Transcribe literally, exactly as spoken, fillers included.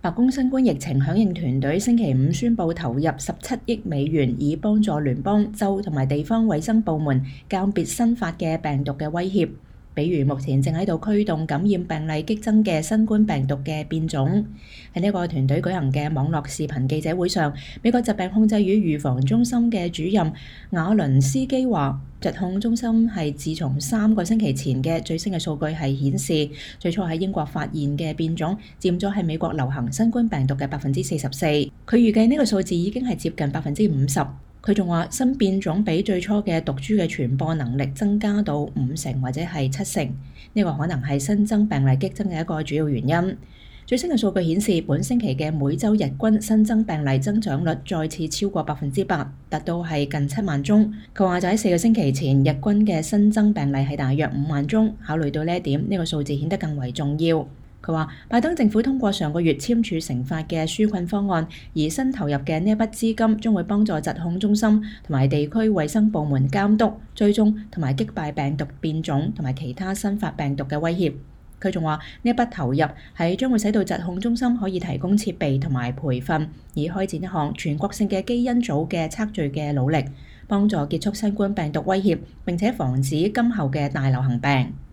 白宮新冠疫情響應團隊星期五宣布投入十七億美元，以幫助聯邦、州同埋地方衛生部門鑑別新發嘅病毒嘅威脅，比如目前正喺度驅動感染病例激增嘅新冠病毒嘅變種。喺呢個團隊舉行嘅網絡視頻記者會上，美國疾病控制與預防中心嘅主任瓦倫斯基話，疾控中心係自從三個星期前嘅最新嘅數據係顯示，最初喺英國發現嘅變種佔咗喺美國流行新冠病毒嘅百分之四十四。佢預計呢個數字已經係接近百分之五十。佢仲話，新變種比最初嘅毒株嘅傳播能力增加到五成或者係七成，呢個可能係新增病例激增嘅一個主要原因。最新嘅數據顯示，本星期嘅每週日均新增病例增長率再次超過百分之八，達到係近七萬宗。佢話就喺四個星期前，日均嘅新增病例係大約五萬宗。考慮到呢一點，呢個數字顯得更為重要。佢話，拜登政府通過上個月簽署成法嘅紓困方案，而新投入嘅呢一筆資金將會幫助疾控中心同埋地區衛生部門監督、追蹤同埋擊敗病毒變種同埋其他新發病毒嘅威脅。佢仲話，呢一筆投入係將會使到疾控中心可以提供設備同埋培訓，以開展一項全國性嘅基因組嘅測序嘅努力，幫助結束新冠病毒威脅，並且防止今後嘅大流行病。